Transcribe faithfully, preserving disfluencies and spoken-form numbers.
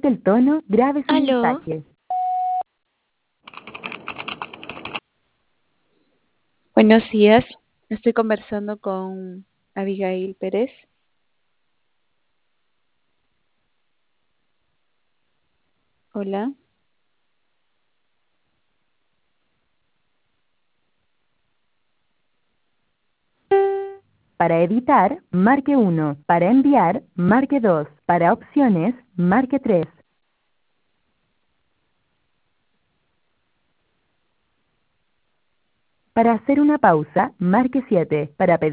ajuste el tono, grave su Aló, mensaje. Buenos días, estoy conversando con Abigail Pérez. Hola, Para editar, marque uno. Para enviar, marque dos. Para opciones, marque tres. Para hacer una pausa, marque siete. Para pedir